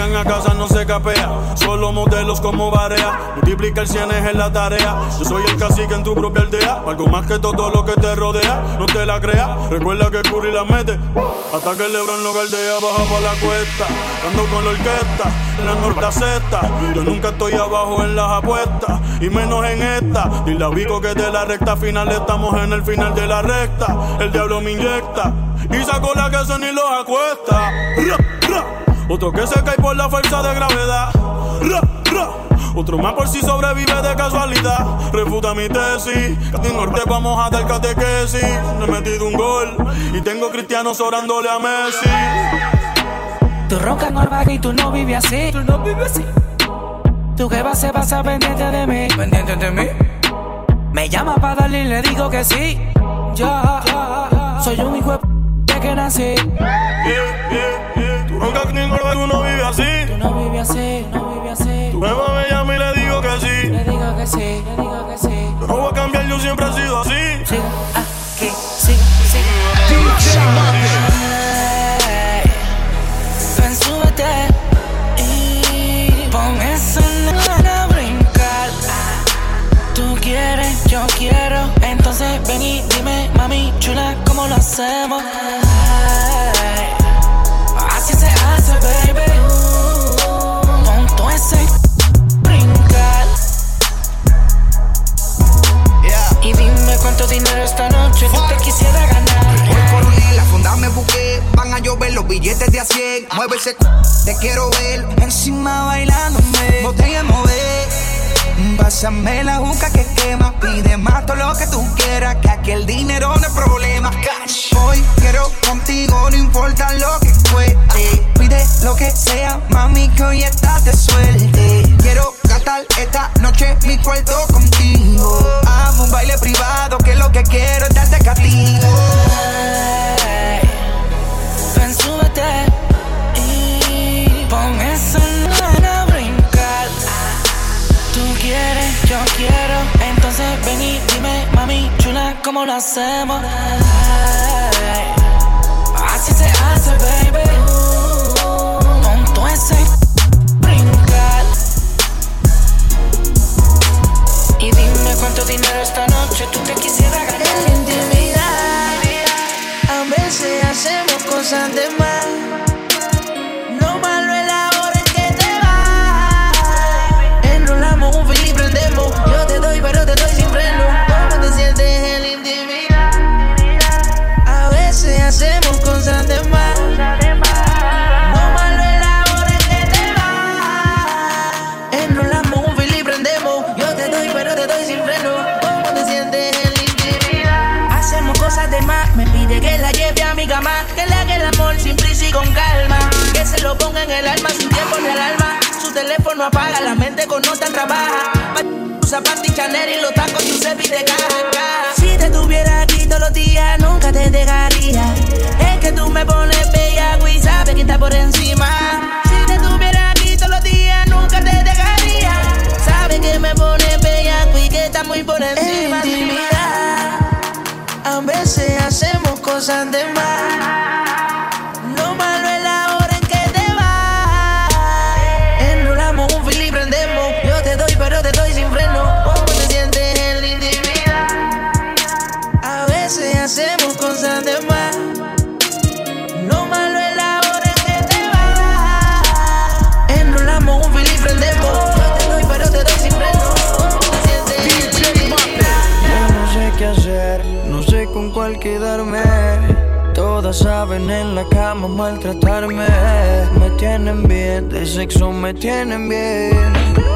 llegan a casa no se capea. Solo modelos como Barea. Multiplicar cienes en la tarea. Yo soy el cacique en tu propia aldea. Algo más que todo lo que te rodea. No te la creas. Recuerda que Curry la mete. Hasta que el Lebron lo galdea. Baja pa' la cuesta. Ando con la orquesta. En la norte acepta. Yo nunca estoy abajo en las apuestas. Y menos en esta. Dile a Vico que de la recta final estamos en el final de la recta. El diablo me inyecta. Y saco la que se ni los acuesta. Ra, ra. Otro que se cae por la fuerza de gravedad. Ra, ra. Otro más por si sobrevive de casualidad. Refuta mi tesis. De norte vamos a dar catequesis. No he metido un gol. Y tengo cristianos orándole a Messi. Tú roncas normal y tú no vives así. Tú no vives así. Tu jeva se pasa pendiente de mí. ¿Pendiente de mí? Me llama pa' darle y le digo que sí. Yo soy un hijo de que nací. Tú roncas ni normal, tú no vives así. Tú no vives así, no vives así. Tu jeva me llama y le digo que sí. Le digo que sí, le digo que sí. Yo no voy a cambiar, yo siempre he sido así. Siga aquí, siga. Ven, súbete y pon esa nena a brincar. Tú quieres, yo quiero. Entonces ven y dime, mami chula, ¿cómo lo hacemos? Así se hace, baby. Pon todo ese brincar. Y dime cuánto dinero esta noche tú te quisiera ganar. Voy por un la funda me busqué. Van a llover los billetes de a 100. Mueve ese te quiero ver. Encima bailándome. Botella mover. Pásame la juca que quema. Pide más todo lo que tú quieras. Que aquí el dinero no es problema. Cash. Hoy quiero contigo, no importa lo que cueste. Pide lo que sea, mami, que hoy estás de suerte. Quiero gastar esta noche mi cuarto contigo. Amo un baile privado, que lo que quiero es darte castigo. Ven, súbete y pon esa nena a brincar. Tú quieres, yo quiero. Entonces ven y dime, mami chula, ¿cómo lo hacemos? Así se hace, baby. Con todo ese brincar. Y dime cuánto dinero esta noche tú te quisieras ganar. En la intimidad, a veces hacemos cosas de más. Lo malo es la hora en que te vas. Enrolamos un fil y prendemos. Yo te doy, pero te doy sin freno. ¿Cómo te sientes en la intimidad? A veces hacemos cosas de más. Lo malo es la hora en que te vas. Enrolamos un fil y prendemos. Yo te doy, pero te doy sin freno. ¿Cómo te sientes en la intimidad? Hacemos cosas de más. Me pide que la lleve a mi cama. Que le haga el amor sin prisa y con calma. Que se lo ponga en el alma sin tiempo ni alarma. Su teléfono apaga, la mente con nota trabaja. Usa panty Chanel y los tacos Giuseppe de caja. Si te tuviera aquí todos los días, nunca te dejaría. Es que tú me pones bellaco y sabes que está por encima. Si te tuviera aquí todos los días, nunca te dejaría. Sabes que me pones bellaco y que está muy por encima. En intimidad, a veces hacemos cosas de más. Lo malo es la hora en que te vas. Enrolamos un fil y prendemos. Yo te doy, pero te doy sin freno. ¿Cómo te sientes en la intimidad? A veces hacemos cosas de más. Lo malo es la hora en que te vas. Enrolamos un fil y prendemos. Yo te doy, pero te doy sin freno. ¿Cómo te sientes en la intimidad? Yo no sé qué hacer, no sé con cuál quedarme. Todas saben en la cama maltratarme. Me tienen bien, de sexo me tienen bien.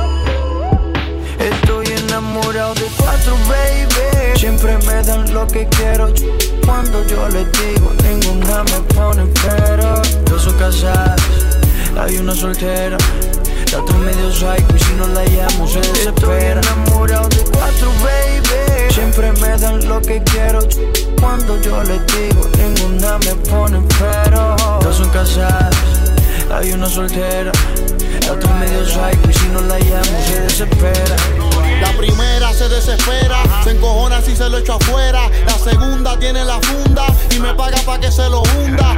Estoy enamorado de 4, baby. Siempre me dan lo que quiero. Cuando yo les digo, ninguna me pone pero. Dos son casadas, hay una soltera. La otra medio psycho y si no la llamo se desespera. Estoy enamorado de 4, baby. Siempre me dan lo que quiero. Cuando yo les digo, ninguna me pone pero. Dos son casadas, hay una soltera. La otra medio psycho y si no la llamo se desespera. La primera se desespera, se encojona si se lo echo afuera. La segunda tiene la funda y me paga pa' que se lo hunda. La tercera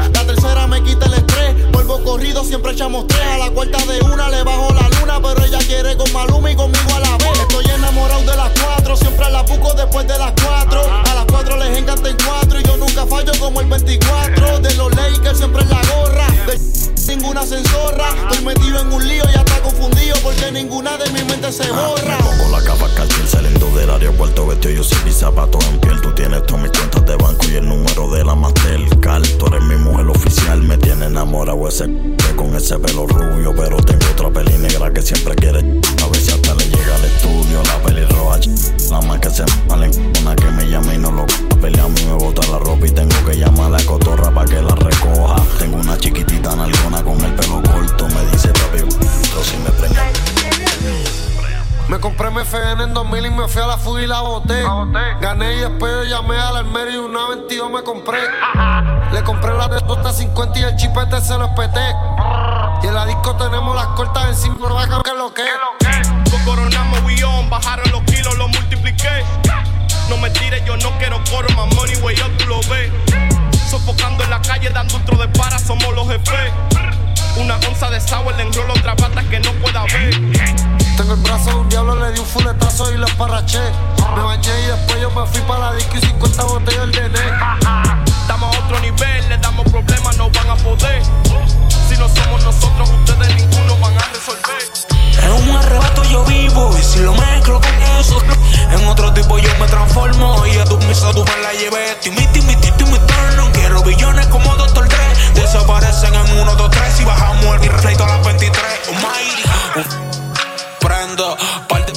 grosera me quita el estrés. Vuelvo corrido, siempre echamos tres. A la cuarta de una le bajo la luna, pero ella quiere con Maluma y conmigo a la vez. Estoy enamorado de las 4, siempre la busco después de las 4. A las 4 les encanta en 4 y yo nunca fallo como el 24. De los Lakers siempre en la gorra, de ninguna se enzorra. Estoy metido en un lío y hasta confundido porque ninguna de mi mente se borra. Me pongo la capa cartel saliendo del aeropuerto, vestido yo sin mis zapatos en piel. Tú tienes todas mis cuentas de banco y el número de la Mastercard. Tú eres mi mujer oficial, me tiene enamorado ese con ese pelo rubio. Pero tengo otra peli negra que siempre quiere. A ver si hasta le llega al estudio la pelirroja. La más que se valen, una que me llame y no lo pelea. A mí me bota la ropa y tengo que llamar a la cotorra para que la recoja. Tengo una chiquitita nalgona con el pelo corto. Me dice papi, pero si me prenda. Me compré mi FN en 2000 y me fui a la fuga y la boté. Gané y después yo llamé al almero y una 22 me compré. Le compré la de 50 y el chipete se lo espeté. Y en la disco tenemos las cortas encima, no bajan que lo que. Coronamos Wion, bajaron los kilos, lo multipliqué. No me tires, yo no quiero coro, más money way up, tú lo ves. Sofocando en la calle, dando otro de para, somos los jefes. Una onza de sour, le enrolo otra pata que no pueda ver. Tengo el brazo de un diablo, le di un fuletazo y lo esparraché. Me bañé y después yo me fui para la disco y 50 botellas de Nek. Estamos a otro nivel, le damos problemas, no van a poder. Si no somos nosotros, ustedes ninguno van a resolver. En un arrebato yo vivo y si lo mezclo con eso, en otro tipo yo me transformo. Y a tu misa tú me la lleves. Timmy turno. Quiero billones como Dr. Dre. Desaparecen en 1, 2, 3 y bajamos el rey todas las 23. Almighty. Prendo, parte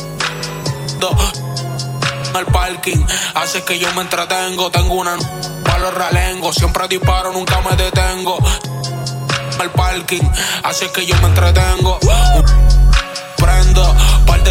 al parking, hace que yo me entretengo. Tengo una para los realengos, siempre disparo, nunca me detengo. Al parking, hace que yo me entretengo. Prendo, parte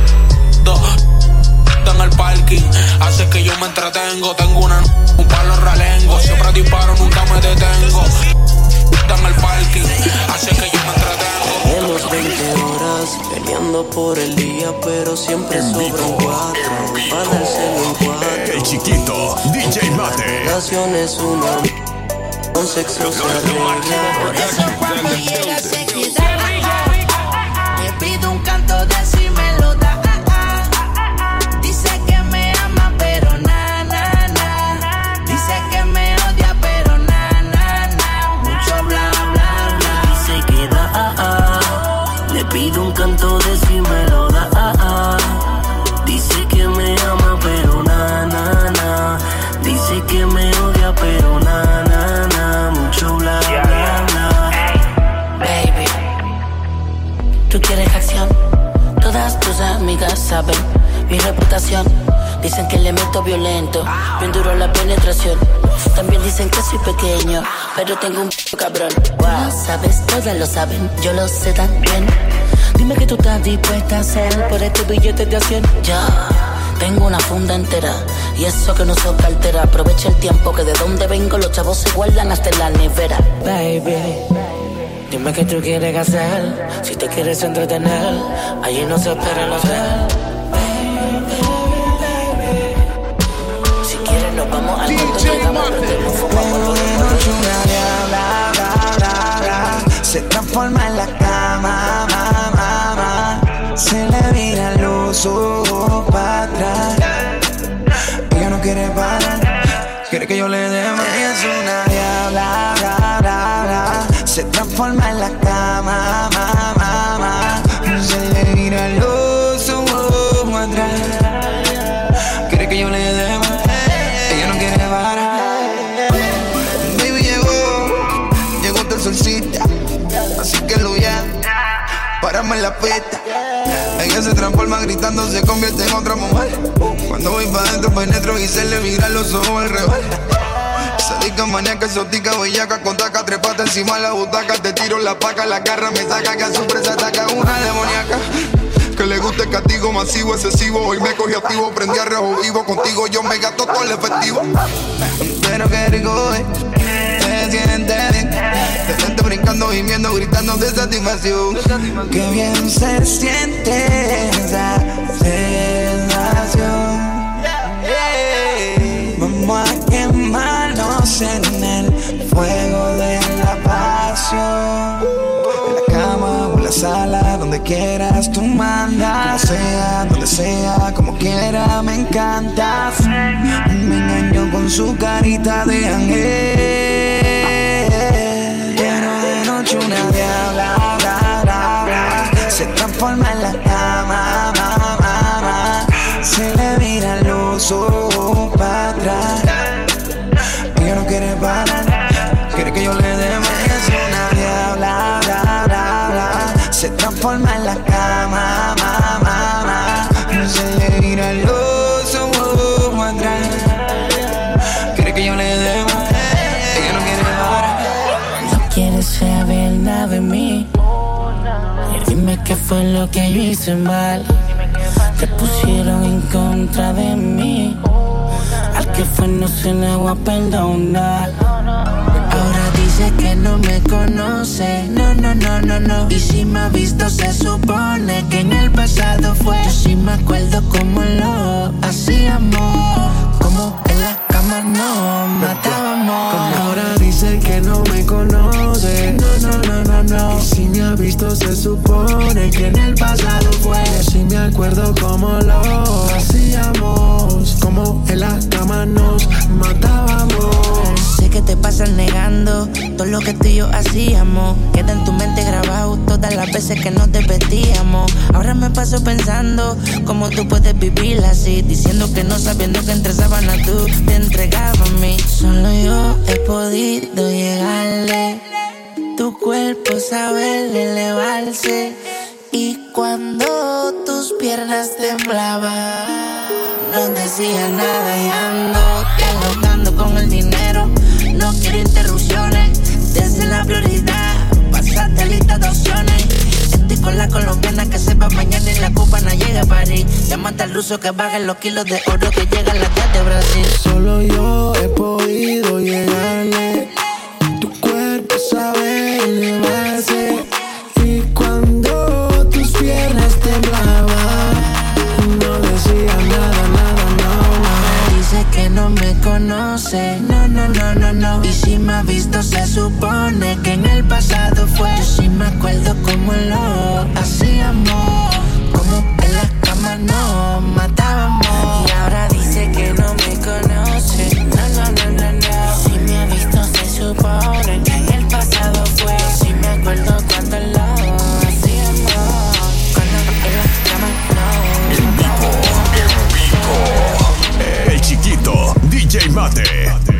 en el parking, hace que yo me entretengo. Tengo un palo realengo, siempre disparo, nunca me detengo. En el parking, hace que yo me entretengo. Tenemos 20 horas peleando por el día, pero siempre sobran 4 para dárselo en 4. El chiquito, DJ Mate. Relaciones uno, con sexo se arregla. Por eso cuando llega se queda. Me pide un canto de si me lo da. Dice que me ama pero na, na, na. Dice que me odia pero na, na, na. Mucho bla, bla, bla. Dice que da, le pido un canto de si me lo da. Dice que me ama pero na, na, na. Dice que me odia pero na, na, na. Mucho bla, bla, bla. Baby, tú quieres acción. Todas tus amigas saben mi reputación. Dicen que le meto violento, bien duro la penetración. También dicen que soy pequeño, pero tengo un cabrón. Wow. Sabes, todas lo saben, yo lo sé también. Dime que tú estás dispuesta a hacer por este billete de 100. Ya, tengo una funda entera y eso que no soy cartera. Aprovecha el tiempo que de donde vengo los chavos se guardan hasta en la nevera. Baby, dime qué tú quieres hacer. Si te quieres entretener, allí no se espera el hotel. Si quieres nos vamos al mundo, llegamos, nos fumamos. Se transforma en la cama, se le vira los ojos para atrás. Ella no quiere parar, quiere que yo le dé más. Ella es una diabla, se transforma en la cama, se le vira los ojos para atrás. Quiere que yo le dé más, ella no quiere parar. Baby llegó tu solcita, así que lo ya, párame en la pista. Ella se transforma gritando, se convierte en otra mujer. Cuando voy pa' dentro penetro y se le miran los ojos al revés. Sádica, maníaca, exótica, bellaca, con taca, trepata encima de la butaca. Te tiro la paca, la garra me saca, que a su presa ataca una demoníaca. Que le gusta el castigo masivo, excesivo. Hoy me cogí activo, prendí a rejo vivo. Contigo yo me gasto todo el efectivo. Pero qué rico es, te sientes bien. Te siento brincando, gimiendo, gritando de satisfacción. Qué bien se siente esa sensación. Vamos a quemarnos en el fuego de la beso. En la cama o en la sala, donde quieras tú mandas. Como sea, donde sea, como quiera, me encantas. Me engañó con su carita de ángel. Pero de noche una diabla, bla, bla, bla, se transforma en la cama, se le mira los ojos para atrás. Ella no quiere parar, quiere que yo le dé más. Es una diabla, bla, bla, bla, se transforma en la cama, se le mira los ojos para atrás. Quiere que yo le dé más, ella no quiere parar. No quieres saber nada de mí. Dime qué fue lo que yo hice mal. Te pusieron en contra de mí. Al que fue no se le va a perdonar. Ahora dice que no me conoce. No, no, no, no, no. Y si me ha visto se supone que en el pasado fue. Yo sí me acuerdo cómo lo hacíamos. Como en la cama nos matábamos. Ahora dice que no me conoce. No, no, no, no, no. Y si me ha visto se supone que en el pasado fue. Yo sí me acuerdo cómo lo hacíamos. Como en la cama nos matábamos. Sé que te pasas negando todo lo que tú y yo hacíamos. Queda en tu mente grabado todas las veces que nos desvestíamos. Ahora me paso pensando cómo tú puedes vivir así, diciendo que no, sabiendo que entre sábanas tú te entregabas a mí. Solo yo he podido llegarle. Tu cuerpo sabe elevarse. Y cuando tus piernas temblaban, no decía nada y ando dialogando con el dinero. No quiero interrupciones, desde la prioridad pasaste lista de opciones. Estoy con la colombiana que se va mañana y la cubana llega a París. Llámate al ruso que baje los kilos de oro que llegan las de Brasil. Solo yo he podido llegarle. Tu cuerpo sabe elevarse. Y cuando tus piernas temblaban, no decía nada, nada, no, no. Dice que no me conoce. No, no, no, no, no. Y si me ha visto se supone que en el pasado fue. Yo sí me acuerdo cómo lo hacíamos. Como en la cama nos matábamos. Y ahora dice que no me conoce. No, no, no, no, no. Si me ha visto se supone que en el pasado fue. Yo sí me acuerdo cuando lo hacíamos. Cuando en la cama nos matábamos. El chiquito DJ Mate.